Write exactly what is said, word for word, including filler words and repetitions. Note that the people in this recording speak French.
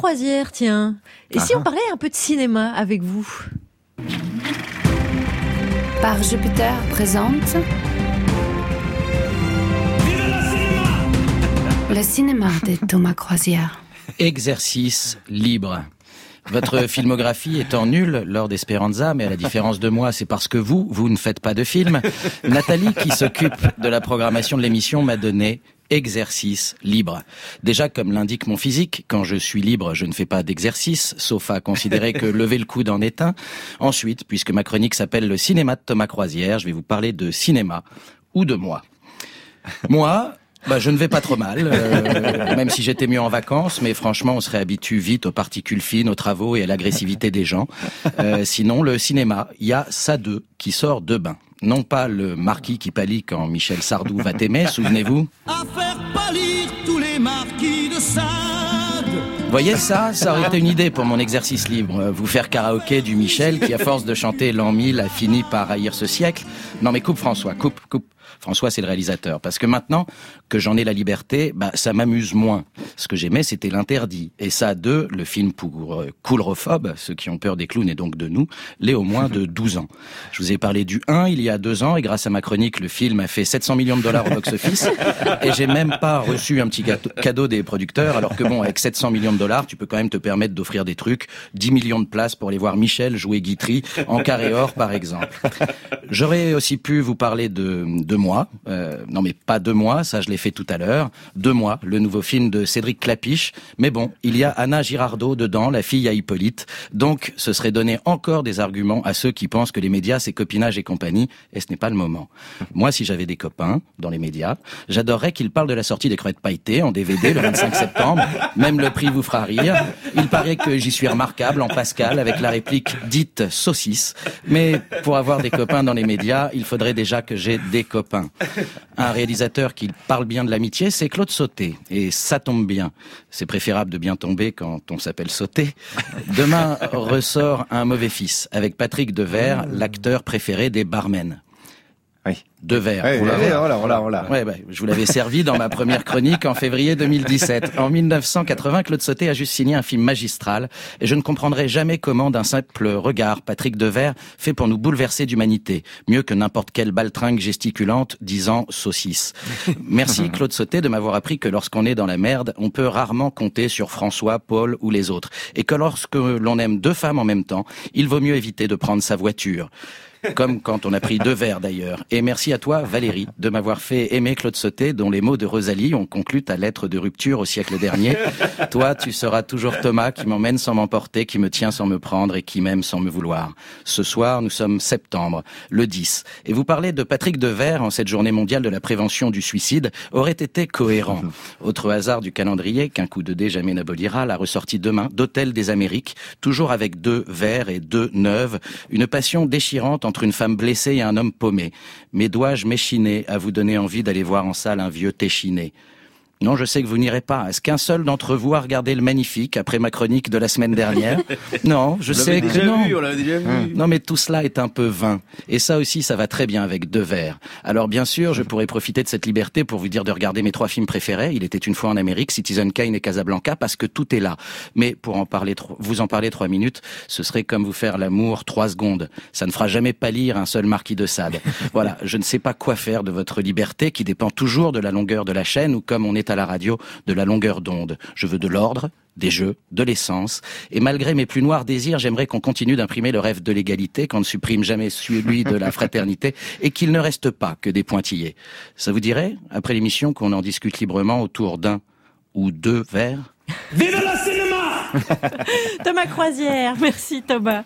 Croisière, tiens. Et ah si on parlait un peu de cinéma avec vous? Par Jupiter présente le cinéma de Thomas Croisière. Exercice libre. Votre filmographie étant nulle lors d'Esperanza, mais à la différence de moi, c'est parce que vous, vous ne faites pas de film. Nathalie, qui s'occupe de la programmation de l'émission, m'a donné exercice libre. Déjà, comme l'indique mon physique, quand je suis libre, je ne fais pas d'exercice, sauf à considérer que lever le coude en est un. Ensuite, puisque ma chronique s'appelle le cinéma de Thomas Croisière, je vais vous parler de cinéma ou de moi. Moi, bah, je ne vais pas trop mal, euh, même si j'étais mieux en vacances, mais franchement, on se réhabitue vite aux particules fines, aux travaux et à l'agressivité des gens. Euh, sinon, le cinéma, il y a ça d'eux qui sort de bain. Non pas le marquis qui pâlit quand Michel Sardou va t'aimer, souvenez-vous. À faire pâlir tous les marquis de Sade. Vous voyez, ça, ça aurait été une idée pour mon exercice libre. Vous faire karaoké du Michel qui, à force de chanter l'an mille, a fini par haïr ce siècle. Non mais coupe François, coupe, coupe. François, c'est le réalisateur. Parce que maintenant que j'en ai la liberté, bah, ça m'amuse moins. Ce que j'aimais, c'était l'interdit. Et ça, deux, le film pour euh, coulrophobes, ceux qui ont peur des clowns et donc de nous, l'est au moins de douze ans. Je vous ai parlé du un il y a deux ans, et grâce à ma chronique, le film a fait sept cents millions de dollars au box-office. Et j'ai même pas reçu un petit cadeau des producteurs, alors que bon, avec sept cents millions de dollars, tu peux quand même te permettre d'offrir des trucs, dix millions de places pour aller voir Michel jouer Guitry en carré or, par exemple. J'aurais aussi pu vous parler de, de moi. Euh, non mais pas de moi, ça je l'ai fait tout à l'heure. De moi, le nouveau film de Cédric Clapiche. Mais bon, il y a Anna Girardot dedans, la fille à Hippolyte. Donc ce serait donner encore des arguments à ceux qui pensent que les médias c'est copinage et compagnie. Et ce n'est pas le moment. Moi, si j'avais des copains dans les médias, j'adorerais qu'ils parlent de la sortie des Crevettes Pailletées en D V D le vingt-cinq septembre. Même le prix vous fera rire. Il paraît que j'y suis remarquable en Pascal avec la réplique dite saucisse. Mais pour avoir des copains dans les médias, il faudrait déjà que j'ai des copains. Un réalisateur qui parle bien de l'amitié, c'est Claude Sauté. Et ça tombe bien. C'est préférable de bien tomber quand on s'appelle Sauté. Demain ressort Un mauvais fils, avec Patrick Devers, l'acteur préféré des barmen. Oui. Devers. Oui, oui, voilà, voilà, voilà. Ouais, bah, je vous l'avais servi dans ma première chronique en février deux mille dix-sept. En mille neuf cent quatre-vingts, Claude Sauté a juste signé un film magistral et je ne comprendrai jamais comment d'un simple regard Patrick Devers fait pour nous bouleverser d'humanité, mieux que n'importe quelle baltringue gesticulante disant saucisse. Merci Claude Sauté de m'avoir appris que lorsqu'on est dans la merde, on peut rarement compter sur François, Paul ou les autres et que lorsque l'on aime deux femmes en même temps, il vaut mieux éviter de prendre sa voiture. Comme quand on a pris deux verres d'ailleurs. Et merci à toi, Valérie, de m'avoir fait aimer Claude Sauté, dont les mots de Rosalie ont conclu ta lettre de rupture au siècle dernier. Toi, tu seras toujours Thomas, qui m'emmène sans m'emporter, qui me tient sans me prendre et qui m'aime sans me vouloir. Ce soir, nous sommes septembre, le dix. Et vous parlez de Patrick Devers en cette journée mondiale de la prévention du suicide aurait été cohérent. Autre hasard du calendrier, qu'un coup de dé jamais n'abolira, la ressortie demain d'Hôtel des Amériques, toujours avec deux verres et deux neuves, une passion déchirante entre une femme blessée et un homme paumé. Mais dois-je m'échiner à vous donner envie d'aller voir en salle un vieux téchiné ? Non, je sais que vous n'irez pas. Est-ce qu'un seul d'entre vous a regardé Le Magnifique après ma chronique de la semaine dernière ? Non, je sais que non. Vu, on l'avait déjà vu. Non, mais tout cela est un peu vain. Et ça aussi, ça va très bien avec deux verres. Alors bien sûr, je pourrais profiter de cette liberté pour vous dire de regarder mes trois films préférés. Il était une fois en Amérique, Citizen Kane et Casablanca, parce que tout est là. Mais pour en parler, vous en parler trois minutes, ce serait comme vous faire l'amour trois secondes. Ça ne fera jamais pâlir un seul marquis de Sade. Voilà, je ne sais pas quoi faire de votre liberté qui dépend toujours de la longueur de la chaîne ou comme on est à la radio, de la longueur d'onde. Je veux de l'ordre, des jeux, de l'essence. Et malgré mes plus noirs désirs, j'aimerais qu'on continue d'imprimer le rêve de l'égalité, qu'on ne supprime jamais celui de la fraternité et qu'il ne reste pas que des pointillés. Ça vous dirait, après l'émission, qu'on en discute librement autour d'un ou deux verres ? Vive le cinéma! Thomas Croisière, merci Thomas.